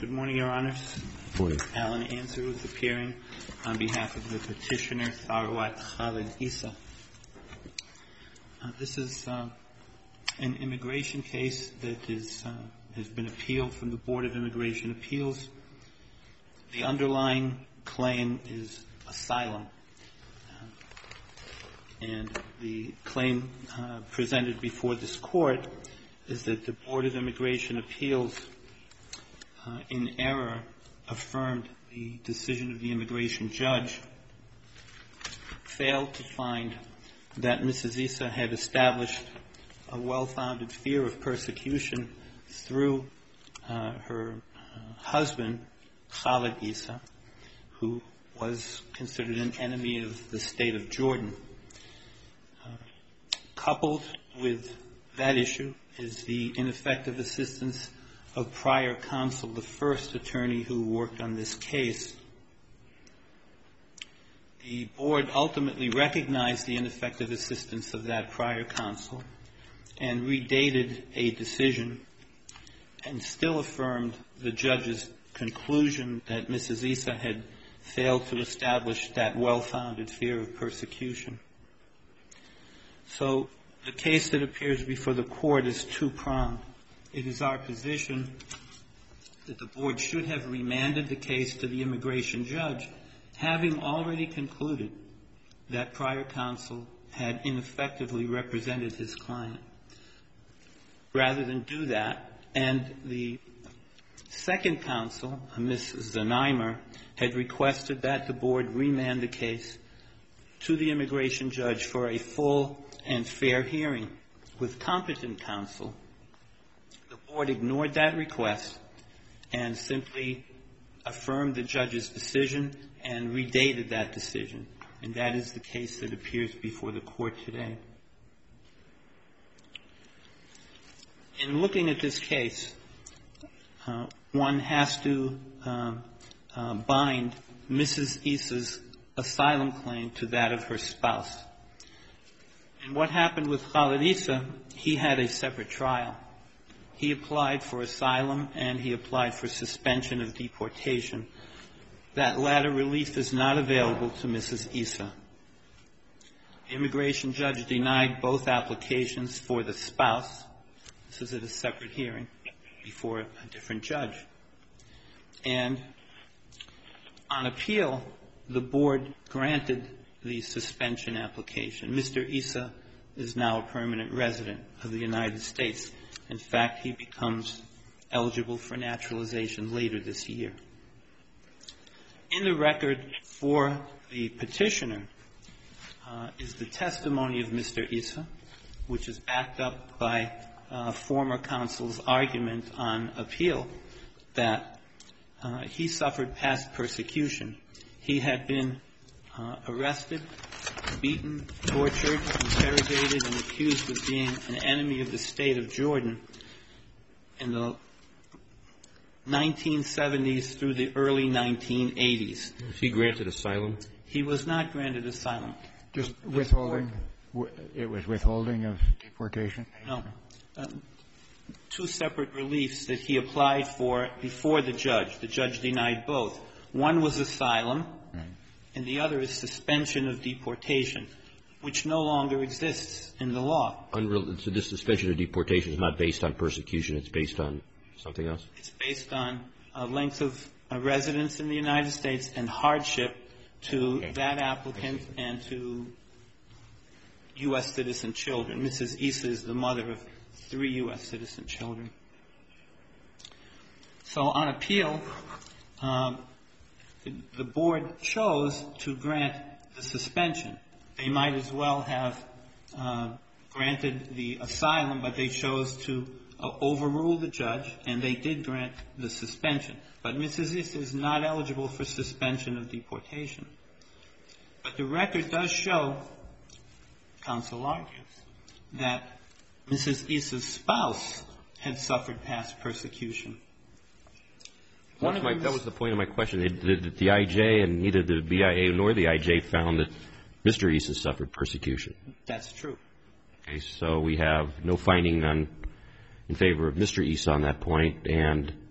Good morning, Your Honors. Good morning. Alan Answer is appearing on behalf of the petitioner, Tharwat Khalid Issa. This is an immigration case that has been appealed from the Board of Immigration Appeals. The underlying claim is asylum. And the claim presented before this Court is that the Board of Immigration Appeals, in error, affirmed the decision of the immigration judge, failed to find that Mrs. Issa had established a well-founded fear of persecution through her husband, Khalid Issa, who was considered an enemy of the state of Jordan. Coupled with that issue is the ineffective assistance of prior counsel, the first attorney who worked on this case. The board ultimately recognized the ineffective assistance of that prior counsel and redated a decision and still affirmed the judge's conclusion that Mrs. Issa had failed to establish that well-founded fear of persecution. So the case that appears before the Court is two-pronged. It is our position that the board should have remanded the case to the immigration judge, having already concluded that prior counsel had ineffectively represented his client. Rather than do that, and the second counsel, Ms. Zanaimer, had requested that the board remand the case to the immigration judge for a full and fair hearing with competent counsel. The board ignored that request and simply affirmed the judge's decision and redated that decision. And that is the case that appears before the Court today. In looking at this case, one has to bind Mrs. Issa's asylum claim to that of her spouse. And what happened with Khalid Issa, he had a separate trial. He applied for asylum and he applied for suspension of deportation. That latter relief is not available to Mrs. Issa. The immigration judge denied both applications for the spouse. This is at a separate hearing before a different judge. And on appeal, the board granted the suspension application. Mr. Issa is now a permanent resident of the United States. In fact, he becomes eligible for naturalization later this year. In the record for the petitioner is the testimony of Mr. Issa, which is backed up by former counsel's argument on appeal that he suffered past persecution. He had been arrested, beaten, tortured, interrogated, and accused of being an enemy of the state of Jordan in the 1970s through the early 1980s. Was he granted asylum? He was not granted asylum. Just withholding? It was withholding of deportation? No. Two separate reliefs that he applied for before the judge. The judge denied both. One was asylum, and the other is suspension of deportation, which no longer exists in the law. So this suspension of deportation is not based on persecution. It's based on something else? It's based on length of residence in the United States and hardship to that applicant and to U.S. citizen children. Mrs. Issa is the mother of 3 U.S. citizen children. So on appeal, the board chose to grant the suspension. They might as well have granted the asylum, but they chose to overrule the judge, and they did grant the suspension. But Mrs. Issa is not eligible for suspension of deportation. But the record does show, counsel argues, that Mrs. Issa's spouse had suffered past persecution. That was the point of my question. The IJ and neither the BIA nor the IJ found that Mr. Issa suffered persecution. That's true. Okay, so we have no finding in favor of Mr. Issa on that point, and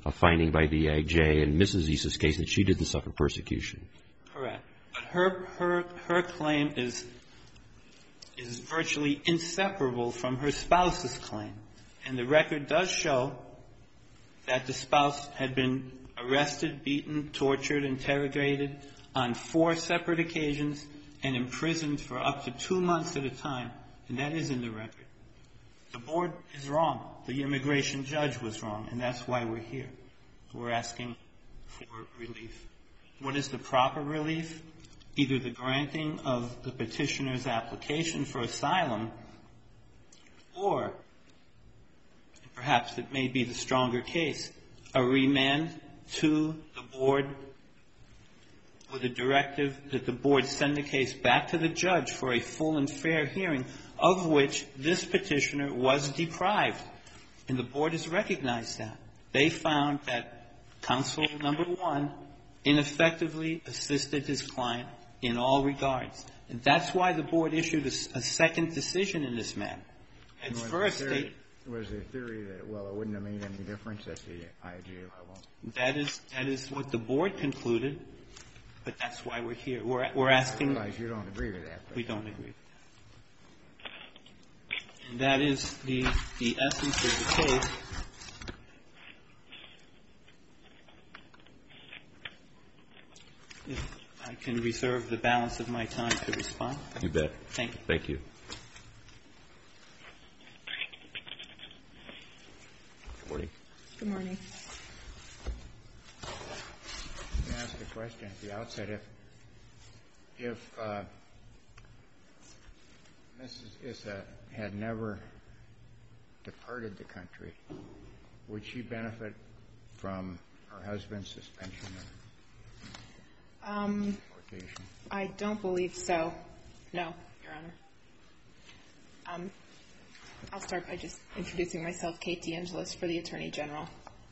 a finding by the IJ in Mrs. Issa's case that she didn't suffer persecution. Correct. But her claim is virtually inseparable from her spouse's claim. And the record does show that the spouse had been arrested, beaten, tortured, interrogated on 4 separate occasions and imprisoned for up to 2 months at a time. And that is in the record. The board is wrong. The immigration judge was wrong. And that's why we're here. We're asking for relief. What is the proper relief? Either the granting of the petitioner's application for asylum, or, perhaps it may be the stronger case, a remand to the board with a directive that the board send the case back to the judge for a full and fair hearing, of which this petitioner was deprived. And the board has recognized that. They found that counsel number 1 ineffectively assisted his client in all regards. And that's why the board issued a second decision in this matter. At first, was the theory that, well, it wouldn't have made any difference at the IJ level? That is what the board concluded, but that's why we're here. We're asking. I realize you don't agree with that. We don't agree with that. And that is the essence of the case. If I can reserve the balance of my time to respond. You bet. Thank you. Thank you. Good morning. Good morning. Let me ask a question at the outset. If Mrs. Issa had never departed the country, would she benefit from her husband's suspension or deportation? I don't believe so. No, Your Honor. I'll start by just introducing myself, Kate DeAngelis, for the Attorney General.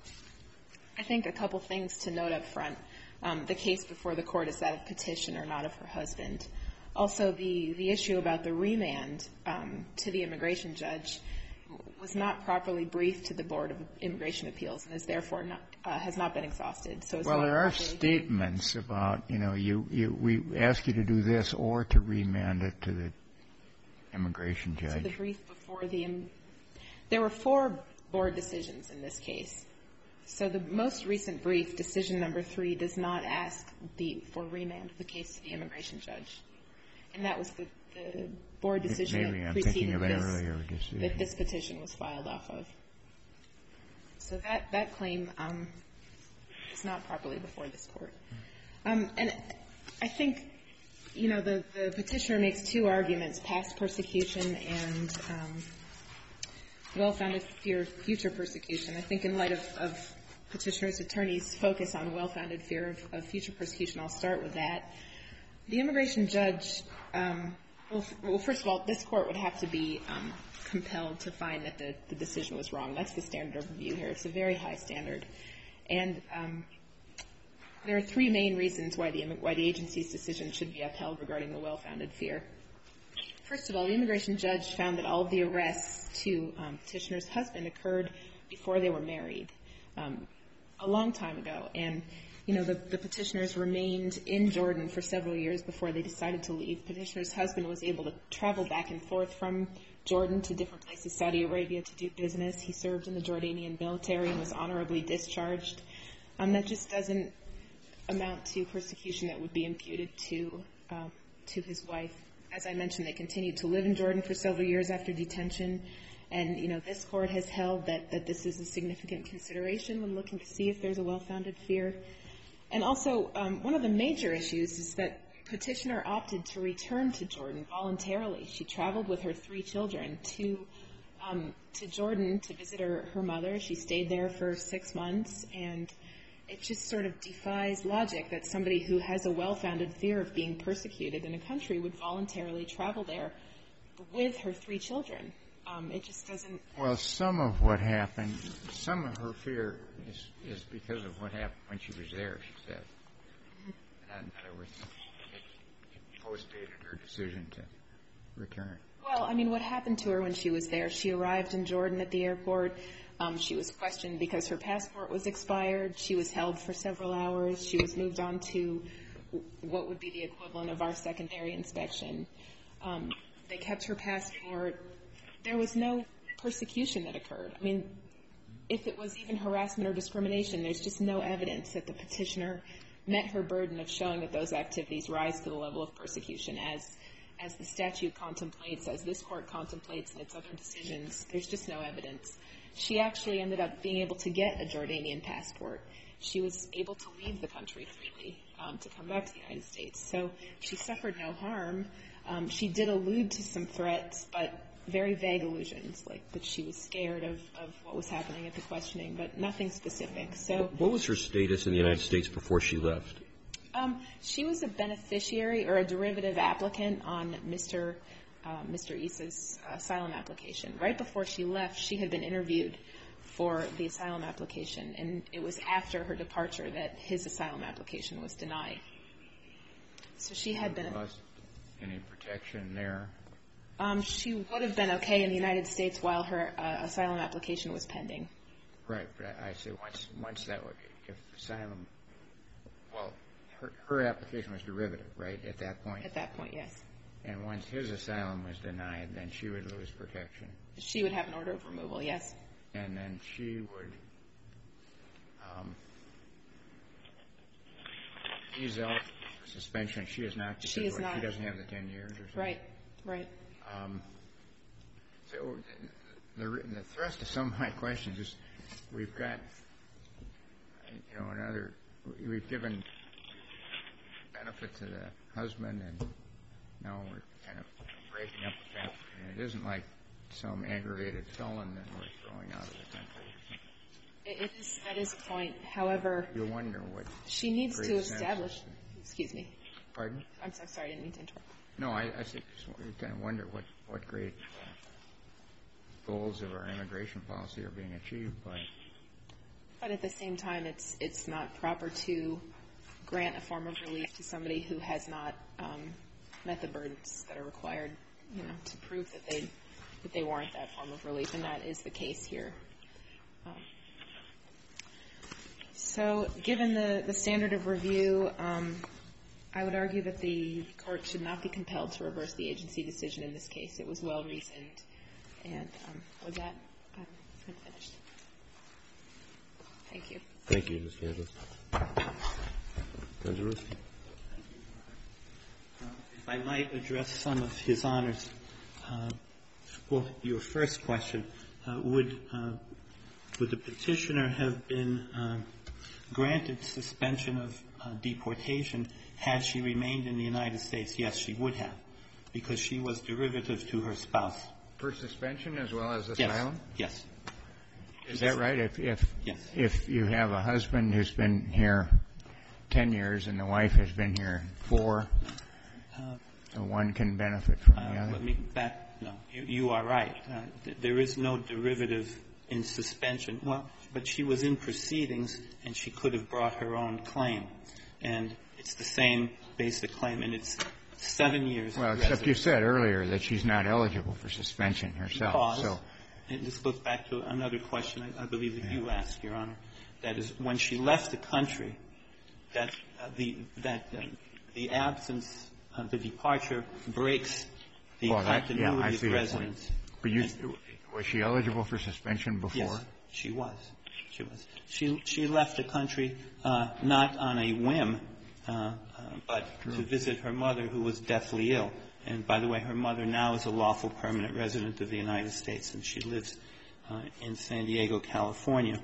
I think a couple things to note up front. The case before the court is that of petitioner, not of her husband. Also, the issue about the remand to the immigration judge was not properly briefed to the Board of Immigration Appeals and is therefore has not been exhausted. So it's well, not there are properly statements about, we ask you to do this or to remand it to the immigration judge. So the brief before there were 4 board decisions in this case. So the most recent brief, decision number 3, does not ask for remand of the case to the immigration judge. And that was the board decision that preceded that this petition was filed off of. So that claim is not properly before this court. And I think, the petitioner makes 2 arguments, past persecution and well-founded fear of future persecution. I think in light of petitioner's attorney's focus on well-founded fear of future persecution, I'll start with that. The immigration judge, well, first of all, this court would have to be compelled to find that the decision was wrong. That's the standard of review here. It's a very high standard. And there are 3 main reasons why the agency's decision should be upheld regarding the well-founded fear. First of all, the immigration judge found that all of the arrests to petitioner's husband occurred before they were married, a long time ago. And, the petitioners remained in Jordan for several years before they decided to leave. Petitioner's husband was able to travel back and forth from Jordan to different places, Saudi Arabia, to do business. He served in the Jordanian military and was honorably discharged. That just doesn't amount to persecution that would be imputed to his wife. As I mentioned, they continued to live in Jordan for several years after detention. And, this court has held that this is a significant consideration when looking to see if there's a well-founded fear. And also, one of the major issues is that petitioner opted to return to Jordan voluntarily. She traveled with her 3 children to Jordan to visit her mother. She stayed there for 6 months, and it just sort of defies logic that somebody who has a well-founded fear of being persecuted in a country would voluntarily travel there with her 3 children. It just doesn't. Well, some of what happened, some of her fear is because of what happened when she was there, she said. And in other words, it postdated her decision to return. Well, what happened to her when she was there? She arrived in Jordan at the airport. She was questioned because her passport was expired. She was held for several hours. She was moved on to what would be the equivalent of our secondary inspection. They kept her passport. There was no persecution that occurred. I mean, if it was even harassment or discrimination, there's just no evidence that the petitioner met her burden of showing that those activities rise to the level of persecution as the statute contemplates, as this court contemplates in its other decisions. There's just no evidence. She actually ended up being able to get a Jordanian passport. She was able to leave the country freely to come back to the United States. So she suffered no harm. She did allude to some threats, but very vague allusions, like that she was scared of what was happening at the questioning, but nothing specific. So, what was her status in the United States before she left? She was a beneficiary or a derivative applicant on Mr. Issa's asylum application. Right before she left, she had been interviewed for the asylum application, and it was after her departure that his asylum application was denied. So she had been any protection there? She would have been okay in the United States while her asylum application was pending. Right, but I say once that would, if asylum, well, her application was derivative, right, at that point? At that point, yes. And once his asylum was denied, then she would lose protection. She would have an order of removal, yes. And then she would, he's out for suspension. She is not. She is not. She doesn't have the 10 years or something. Right. So the thrust of some of my questions is we've got, we've given benefit to the husband, and now we're kind of breaking up the family. And it isn't like some aggravated felon that we're throwing out of the country. That is a point. However, you wonder what she needs to establish. Excuse me. Pardon? I'm so sorry. I didn't mean to interrupt. No, I think you kind of wonder what great goals of our immigration policy are being achieved by. But at the same time, it's not proper to grant a form of relief to somebody who has not met the burdens that are required, to prove that they warrant that form of relief, and that is the case here. So, given the standard of review, I would argue that the court should not be compelled to reverse the agency decision in this case. It was well reasoned. And with that, I'm finished. Thank you. Thank you, Ms. Angeles. Angeles? If I might address some of His Honor's, your first question, would the petitioner have been granted suspension of deportation had she remained in the United States? Yes, she would have, because she was derivative to her spouse. For suspension as well as asylum? Yes. Is that right? Yes. If you have a husband who's been here 10 years and the wife has been here 4, one can benefit from the other? No, you are right. There is no derivative in suspension. Well, but she was in proceedings, and she could have brought her own claim. And it's the same basic claim, and it's 7 years. Well, except you said earlier that she's not eligible for suspension herself. Because, and this goes back to another question I believe that you asked, Your Honor. That is, when she left the country, that the absence, the departure breaks the continuity of residence. But was she eligible for suspension before? Yes, she was. She left the country not on a whim, but to visit her mother, who was deathly ill. And by the way, her mother now is a lawful permanent resident of the United States, and she lives in San Diego, California.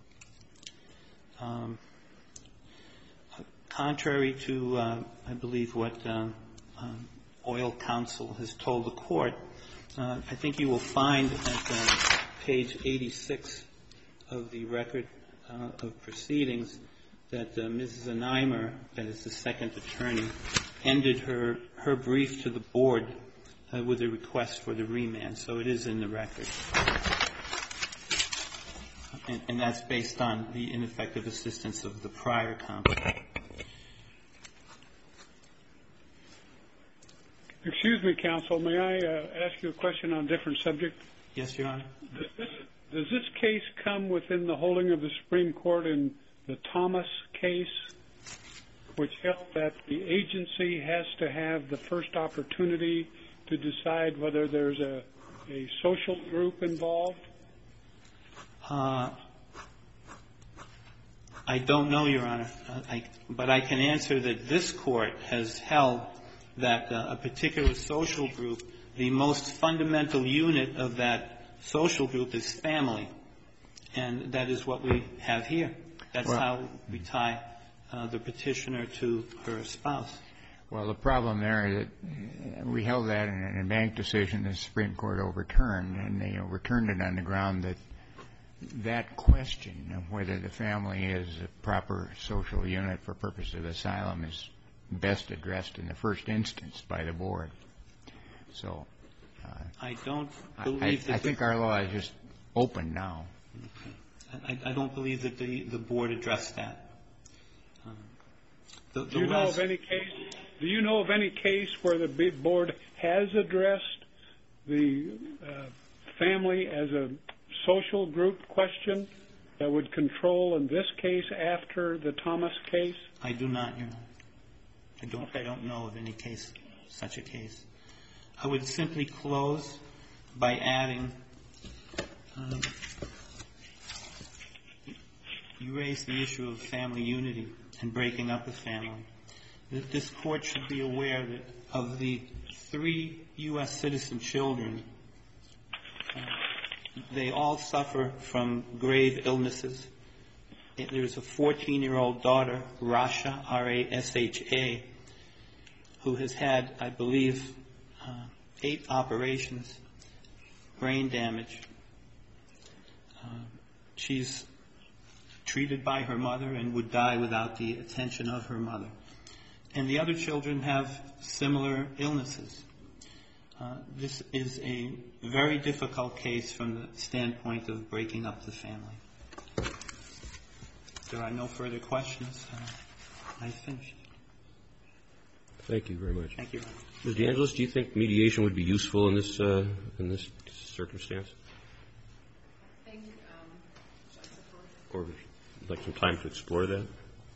Contrary to, I believe, what Oil Counsel has told the Court, I think you will find at page 86 of the record of proceedings that Mrs. Anheimer, that is the second attorney, ended her brief to the Board with a request for the remand. So it is in the record. And that's based on the ineffective assistance of the prior counsel. Excuse me, counsel. May I ask you a question on a different subject? Yes, Your Honor. Does this case come within the holding of the Supreme Court in the Thomas case, which held that the agency has to have the first opportunity to decide whether there's a social group involved? I don't know, Your Honor, but I can answer that this Court has held that a particular social group, the most fundamental unit of that social group is family, and that is what we have here. That's how we tie the petitioner to her spouse. Well, the problem there is that we held that in a bank decision the Supreme Court overturned, and they overturned it on the ground that that question of whether the family is a proper social unit for purpose of asylum is best addressed in the first instance by the board. So I don't believe that I think our law is just open now. I don't believe that the board addressed that. Do you know of any case? Do you know of any case where the board has addressed the family as a social group question that would control in this case after the Thomas case? I do not, Your Honor. I don't know of any case, such a case. I would simply close by adding, you raised the issue of family unity and breaking up a family. This Court should be aware that of the 3 U.S. citizen children, they all suffer from grave illnesses. There's a 14-year-old daughter, Rasha, R-A-S-H-A, who has had, I believe, 8 operations, brain damage. She's treated by her mother and would die without the attention of her mother. And the other children have similar illnesses. This is a very difficult case from the standpoint of breaking up the family. If there are no further questions, I've finished. Thank you very much. Thank you. Ms. DeAngelis, do you think mediation would be useful in this circumstance? Thank you. Or would you like some time to explore that?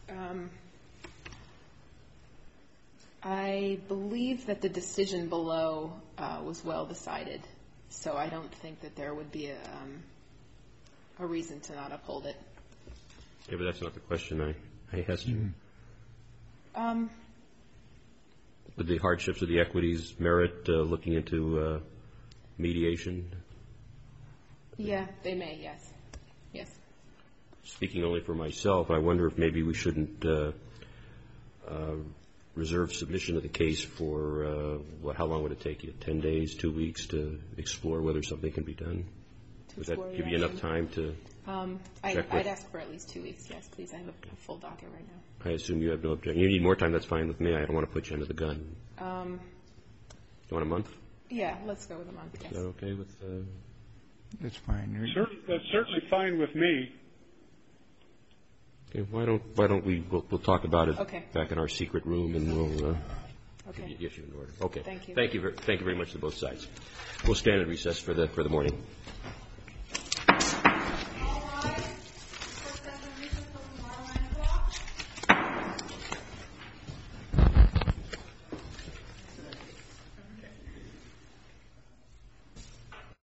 I believe that the decision below was well decided, so I don't think that there would be a reason to not uphold it. Yeah, but that's not the question I asked you. Would the hardships of the equities merit looking into mediation? Yeah, they may, yes. Yes. Speaking only for myself, I wonder if maybe we shouldn't reserve submission of the case for, how long would it take you, 10 days, 2 weeks to explore whether something can be done? Would that give you enough time to check with? I'd ask for at least 2 weeks, yes, please. I have a full docket right now. I assume you have no objection. You need more time, that's fine with me. I don't want to put you under the gun. You want a month? Yeah, let's go with a month, yes. Is that okay with... That's fine. That's certainly fine with me. Okay, why don't we'll talk about it back in our secret room, and we'll get you in order. Okay. Thank you. Thank you very much to both sides. We'll stand in recess for the morning.